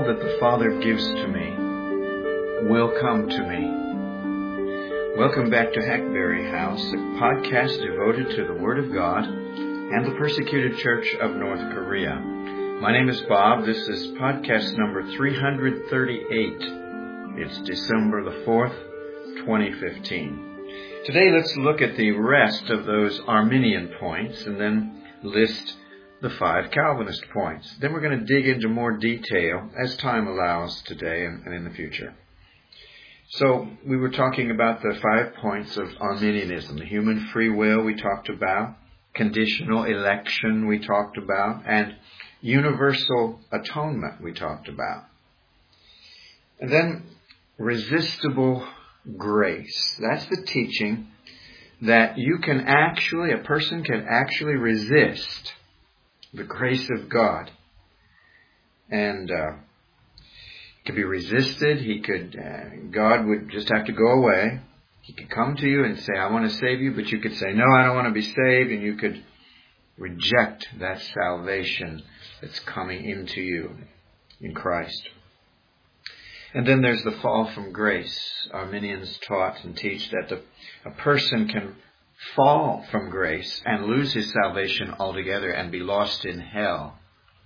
that the Father gives to me will come to me. Welcome back to Hackberry House, a podcast devoted to the Word of God and the persecuted Church of North Korea. My name is Bob. This is podcast number 338. It's December the 4th, 2015. Today let's look at the rest of those Arminian points and then list the 5 Calvinist points. Then we're going to dig into more detail as time allows today and in the future. So we were talking about the 5 points of Arminianism. The human free will we talked about, conditional election we talked about, and universal atonement we talked about. And then resistible grace. That's the teaching that a person can actually resist the grace of God. And could be resisted. God would just have to go away. He could come to you and say, I want to save you, but you could say, no, I don't want to be saved, and you could reject that salvation that's coming into you in Christ. And then there's the fall from grace. Arminians taught and teach that a person can fall from grace and lose his salvation altogether and be lost in hell.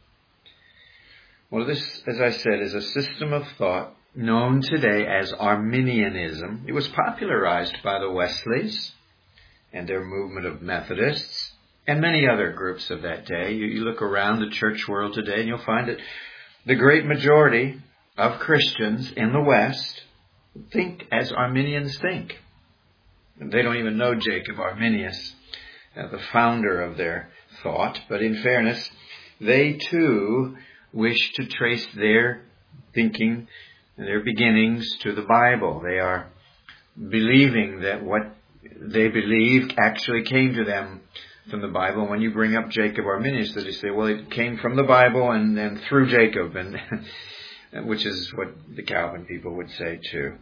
Well, this, as I said, is a system of thought known today as Arminianism. It was popularized by the Wesleys and their movement of Methodists and many other groups of that day. You look around the church world today and you'll find that the great majority of Christians in the West think as Arminians think. They don't even know Jacob Arminius, the founder of their thought. But in fairness, they too wish to trace their thinking and their beginnings to the Bible. They are believing that what they believe actually came to them from the Bible. When you bring up Jacob Arminius, they say, well, it came from the Bible and then through Jacob, and which is what the Calvin people would say too.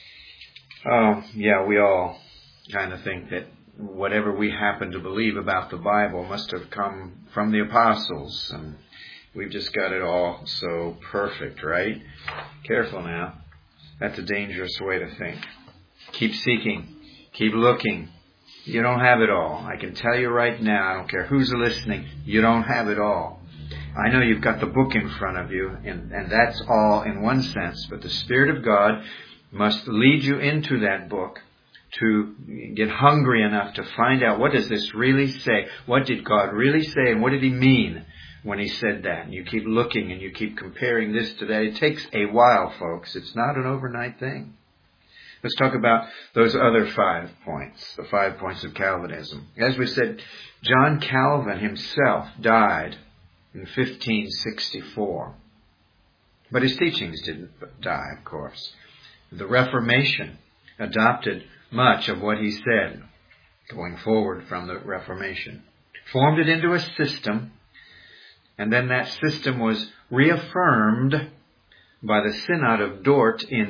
Oh, yeah, we all kind of think that whatever we happen to believe about the Bible must have come from the apostles, and we've just got it all so perfect, right? Careful now. That's a dangerous way to think. Keep seeking. Keep looking. You don't have it all. I can tell you right now, I don't care who's listening, you don't have it all. I know you've got the book in front of you, and that's all in one sense, but the Spirit of God must lead you into that book to get hungry enough to find out, what does this really say? What did God really say, and what did He mean when He said that? And you keep looking and you keep comparing this to that. It takes a while, folks. It's not an overnight thing. Let's talk about those other 5 points, the 5 points of Calvinism. As we said, John Calvin himself died in 1564. But his teachings didn't die, of course. The Reformation adopted much of what he said going forward from the Reformation, formed it into a system, and then that system was reaffirmed by the Synod of Dort in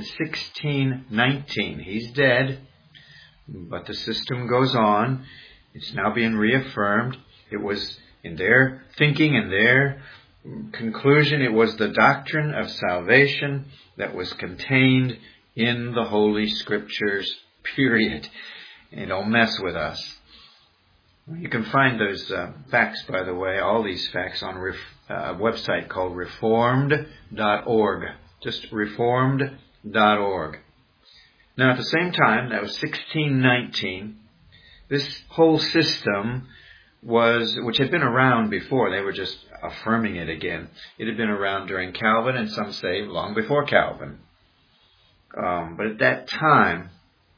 1619. He's dead, but the system goes on. It's now being reaffirmed. It was in their thinking and their conclusion, it was the doctrine of salvation that was contained in the Holy Scriptures, period. And don't mess with us. You can find those facts, by the way, all these facts on a website called reformed.org. Just reformed.org. Now, at the same time, that was 1619, this whole system which had been around before, they were just affirming it again. It had been around during Calvin, and some say long before Calvin. But at that time,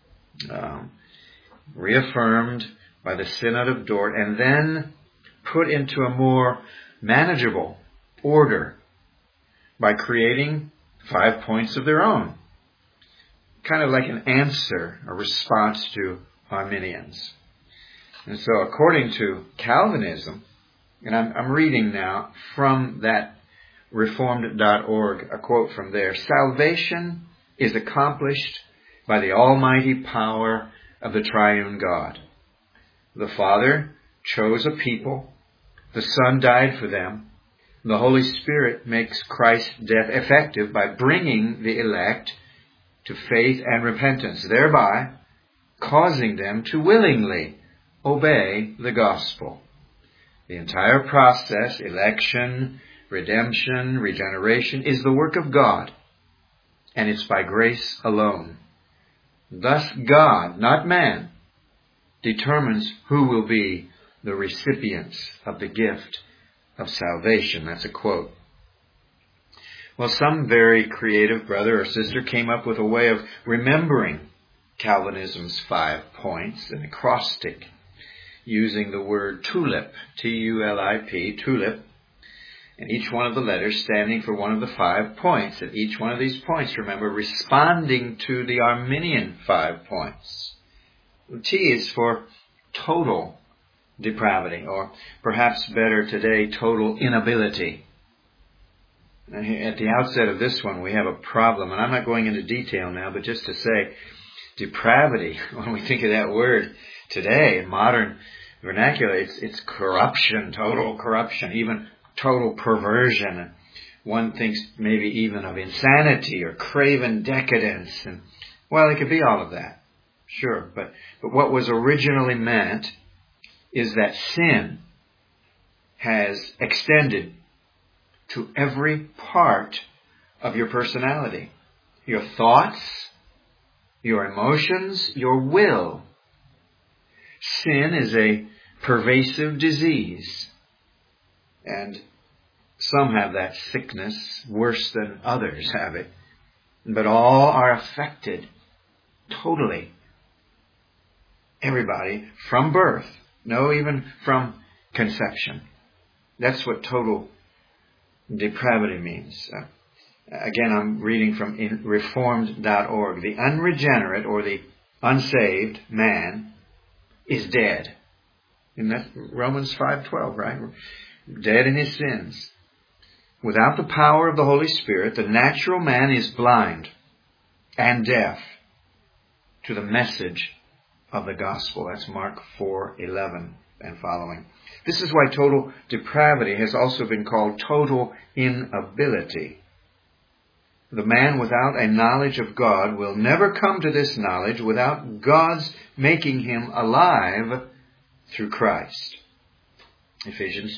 reaffirmed by the Synod of Dort, and then put into a more manageable order by creating 5 points of their own. Kind of like an answer, a response to Arminians. And so according to Calvinism, and I'm reading now from that reformed.org, a quote from there, salvation is accomplished by the almighty power of the triune God. The Father chose a people. The Son died for them. The Holy Spirit makes Christ's death effective by bringing the elect to faith and repentance, thereby causing them to willingly obey the gospel. The entire process, election, redemption, regeneration, is the work of God, and it's by grace alone. Thus God, not man, determines who will be the recipients of the gift of salvation. That's a quote. Well, some very creative brother or sister came up with a way of remembering Calvinism's 5 points, an acrostic, using the word tulip, T-U-L-I-P, tulip, and each one of the letters standing for one of the 5 points. And each one of these points, remember, responding to the Arminian 5 points. T is for total depravity, or perhaps better today, total inability. At the outset of this one, we have a problem, and I'm not going into detail now, but just to say, depravity, when we think of that word today in modern vernacular, it's corruption, total corruption, even total perversion. One thinks maybe even of insanity or craven decadence. And, well, it could be all of that, sure. But what was originally meant is that sin has extended to every part of your personality. Your thoughts, your emotions, your will. Sin is a pervasive disease. And some have that sickness worse than others have it. But all are affected totally. Everybody from birth. No, even from conception. That's what total depravity means. Again, I'm reading from reformed.org. The unregenerate or the unsaved man is dead. And that's Romans 5:12, right? Dead in his sins. Without the power of the Holy Spirit, the natural man is blind and deaf to the message of the gospel. That's Mark 4:11 and following. This is why total depravity has also been called total inability. The man without a knowledge of God will never come to this knowledge without God's making him alive through Christ. Ephesians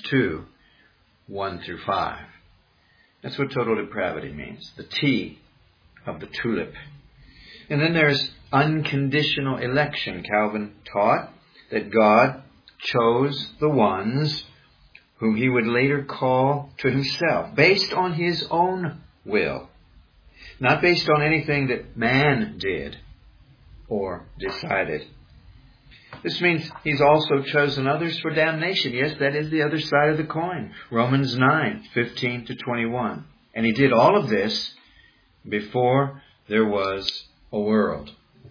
2:1-5. That's what total depravity means. The T of the tulip. And then there's unconditional election. Calvin taught that God chose the ones whom he would later call to himself, based on his own will, not based on anything that man did or decided. This means he's also chosen others for damnation. Yes, that is the other side of the coin. Romans 9:15-21. And he did all of this before there was a world.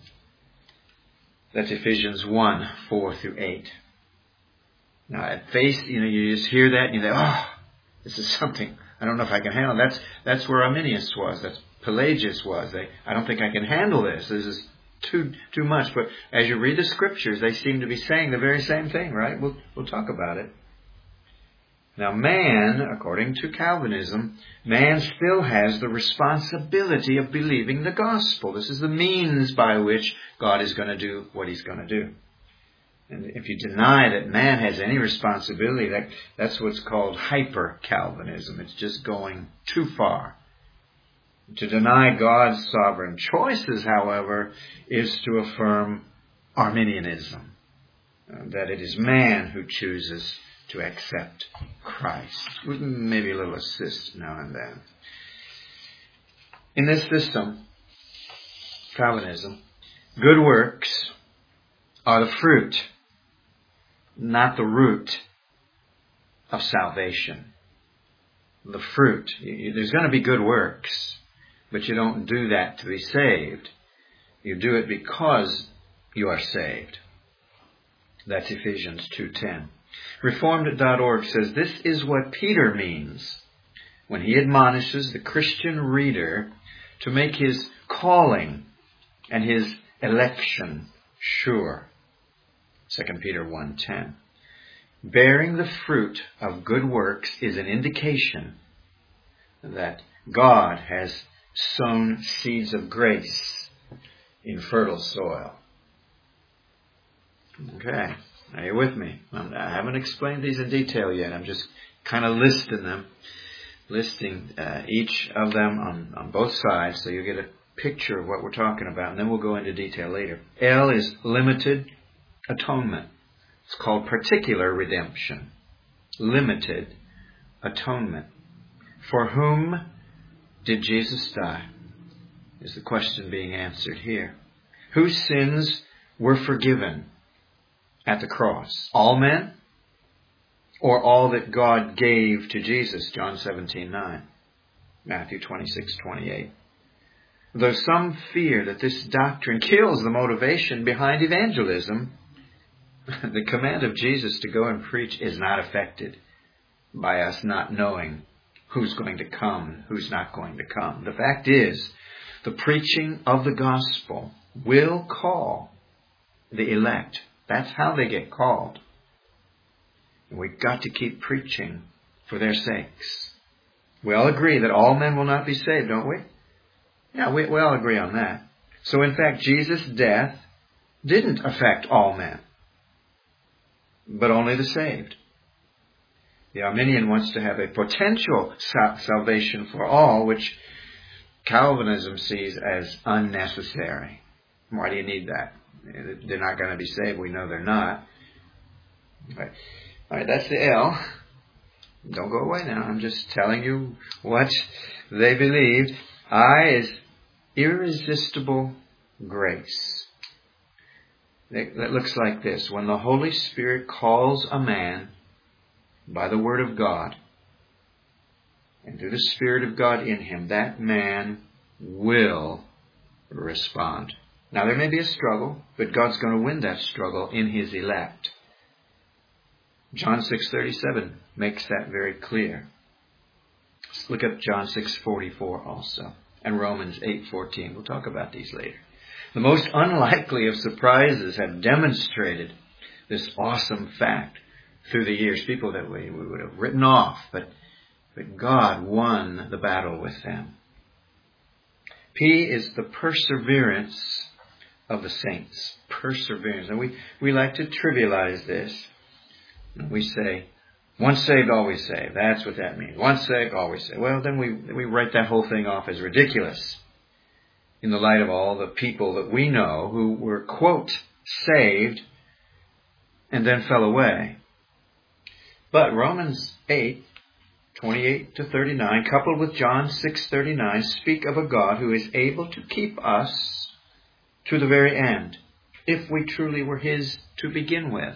That's Ephesians 1:4-8. Now, at face, you just hear that and you think, this is something I don't know if I can handle. That's where Arminius was. That's Pelagius was. I don't think I can handle this. This is too much. But as you read the scriptures, they seem to be saying the very same thing, right? We'll talk about it. Now, man, according to Calvinism, man still has the responsibility of believing the gospel. This is the means by which God is going to do what he's going to do. And if you deny that man has any responsibility, that's what's called hyper-Calvinism. It's just going too far. To deny God's sovereign choices, however, is to affirm Arminianism, that it is man who chooses to accept Christ, with maybe a little assist now and then. In this system, Calvinism, good works are the fruit, not the root of salvation. The fruit. There's going to be good works, but you don't do that to be saved. You do it because you are saved. That's Ephesians 2:10. Reformed.org says this is what Peter means when he admonishes the Christian reader to make his calling and his election sure. 2 Peter 1:10. bearing the fruit of good works is an indication that God has sown seeds of grace in fertile soil. Okay, are you with me? I haven't explained these in detail yet. I'm just kind of listing each of them on both sides so you get a picture of what we're talking about, and then we'll go into detail later. L is limited atonement. It's called particular redemption. Limited atonement. For whom did Jesus die? Is the question being answered here. Whose sins were forgiven at the cross? All men? Or all that God gave to Jesus? John 17:9. Matthew 26:28. Though some fear that this doctrine kills the motivation behind evangelism, the command of Jesus to go and preach is not affected by us not knowing who's going to come and who's not going to come. The fact is, the preaching of the gospel will call the elect. That's how they get called. And we've got to keep preaching for their sakes. We all agree that all men will not be saved, don't we? Yeah, we all agree on that. So in fact, Jesus' death didn't affect all men, but only the saved. The Arminian wants to have a potential salvation for all, which Calvinism sees as unnecessary. Why do you need that? They're not going to be saved. We know they're not. All right, that's the L. Don't go away now. I'm just telling you what they believed. I is irresistible grace. That looks like this. When the Holy Spirit calls a man by the Word of God, and through the Spirit of God in him, that man will respond. Now there may be a struggle, but God's going to win that struggle in His elect. John 6:37 makes that very clear. Let's look at John 6:44 also, and Romans 8:14. We'll talk about these later. The most unlikely of surprises have demonstrated this awesome fact through the years. People that we would have written off, but God won the battle with them. P is the perseverance of the saints. Perseverance. And we like to trivialize this. We say, once saved, always saved. That's what that means. Once saved, always saved. Well, then we write that whole thing off as ridiculous in the light of all the people that we know who were, quote, saved and then fell away. But Romans 8:28-39, coupled with John 6:39, speak of a God who is able to keep us to the very end, if we truly were His to begin with.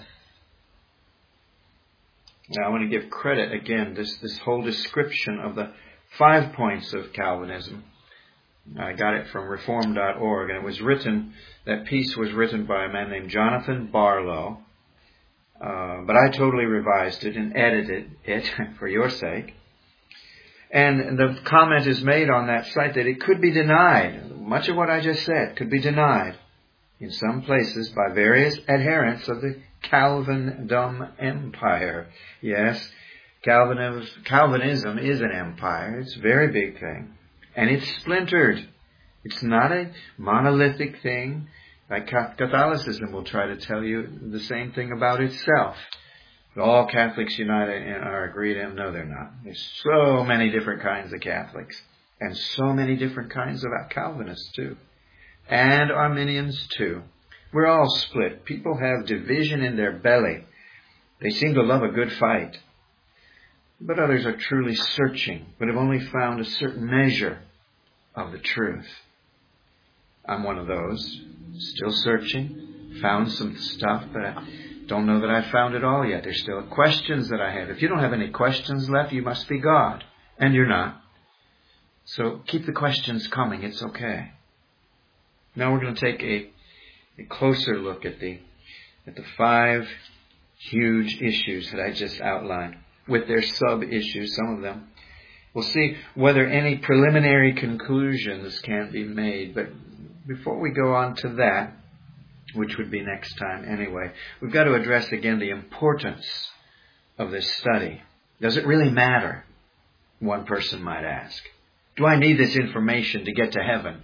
Now I want to give credit again, this whole description of the 5 points of Calvinism. I got it from reform.org, and it was written, that piece was written by a man named Jonathan Barlow. But I totally revised it and edited it for your sake. And the comment is made on that site that it could be denied. Much of what I just said could be denied in some places by various adherents of the Calvindom empire. Yes, Calvinism is an empire. It's a very big thing. And it's splintered. It's not a monolithic thing. Like Catholicism will try to tell you the same thing about itself. But all Catholics united and are agreed in. No, they're not. There's so many different kinds of Catholics. And so many different kinds of Calvinists too. And Arminians too. We're all split. People have division in their belly. They seem to love a good fight. But others are truly searching, but have only found a certain measure of the truth. I'm one of those. Still searching. Found some stuff, but I don't know that I found it all yet. There's still questions that I have. If you don't have any questions left, you must be God. And you're not. So keep the questions coming. It's okay. Now we're going to take a closer look at the 5 huge issues that I just outlined, with their sub-issues, some of them. We'll see whether any preliminary conclusions can be made. But before we go on to that, which would be next time anyway, we've got to address again the importance of this study? Does it really matter? One person might ask. Do I need this information to get to heaven?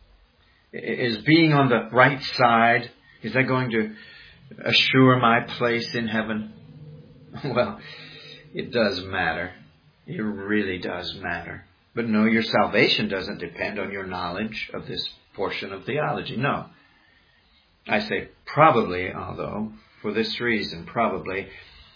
Is being on the right side, is that going to assure my place in heaven? Well, it does matter. It really does matter. But no, your salvation doesn't depend on your knowledge of this portion of theology. No. I say probably, although, for this reason, probably,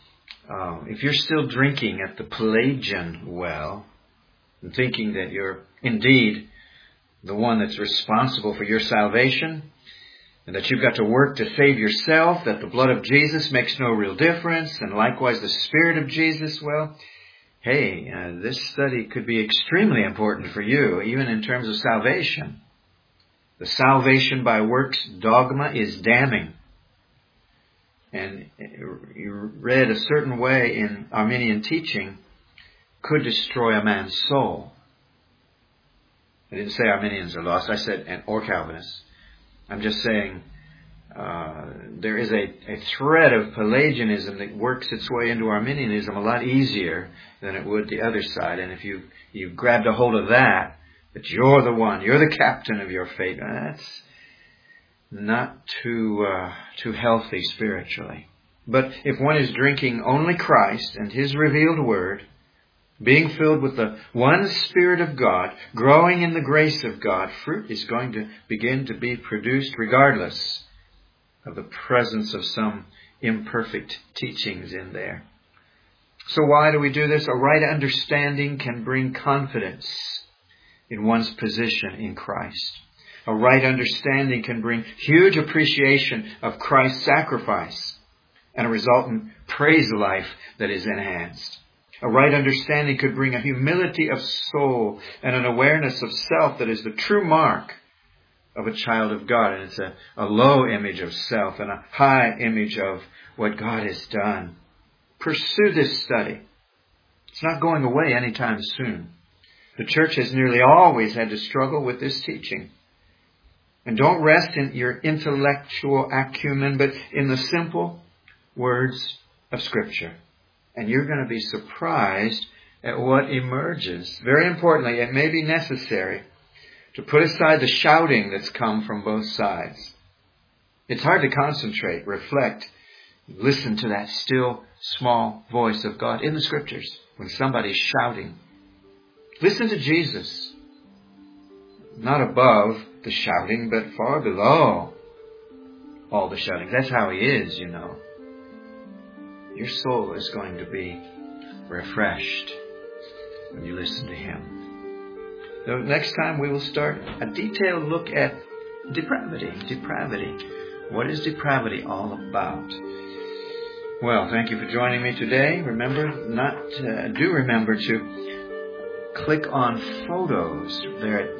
if you're still drinking at the Pelagian well and thinking that you're indeed the one that's responsible for your salvation and that you've got to work to save yourself, that the blood of Jesus makes no real difference, and likewise the Spirit of Jesus, well, hey, this study could be extremely important for you, even in terms of salvation. The salvation by works dogma is damning. And you read a certain way in Arminian teaching could destroy a man's soul. I didn't say Arminians are lost. I said, or Calvinists. I'm just saying there is a thread of Pelagianism that works its way into Arminianism a lot easier than it would the other side. And if you grabbed a hold of that you're the one, you're the captain of your fate, that's not too healthy spiritually. But if one is drinking only Christ and His revealed Word, being filled with the one Spirit of God, growing in the grace of God, fruit is going to begin to be produced regardless of the presence of some imperfect teachings in there. So why do we do this? A right understanding can bring confidence in one's position in Christ. A right understanding can bring huge appreciation of Christ's sacrifice and a resultant praise life that is enhanced. A right understanding could bring a humility of soul and an awareness of self that is the true mark of a child of God. And it's a low image of self and a high image of what God has done. Pursue this study. It's not going away anytime soon. The church has nearly always had to struggle with this teaching. And don't rest in your intellectual acumen, but in the simple words of Scripture. And you're going to be surprised at what emerges. Very importantly, it may be necessary to put aside the shouting that's come from both sides. It's hard to concentrate, reflect, listen to that still, small voice of God in the Scriptures when somebody's shouting. Listen to Jesus. Not above the shouting, but far below all the shouting. That's how He is, you know. Your soul is going to be refreshed when you listen to Him. So next time we will start a detailed look at depravity. Depravity. What is depravity all about? Well, thank you for joining me today. Do remember to click on photos there at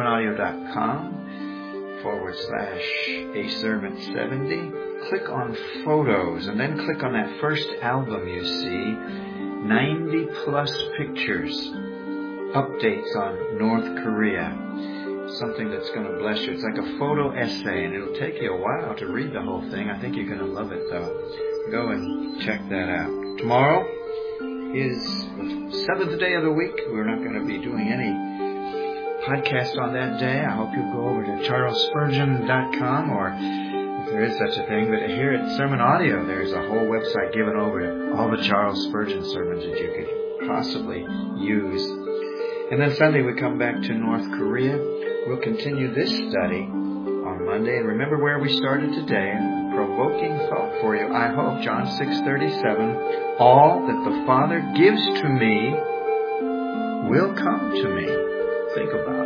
sermonaudio.com/asermon70. Click on photos and then click on that first album you see. 90 plus pictures. Updates on North Korea. Something that's going to bless you. It's like a photo essay and it'll take you a while to read the whole thing. I think you're going to love it though. Go and check that out. Tomorrow is the 7th day of the week. We're not going to be doing any podcast on that day. I hope you'll go over to charlesspurgeon.com or if there is such a thing. But here at Sermon Audio, there's a whole website given over to all the Charles Spurgeon sermons that you could possibly use. And then Sunday we come back to North Korea. We'll continue this study on Monday. And remember where we started today. Provoking thought for you. I hope, John 6:37, all that the Father gives to me will come to me. Think about it.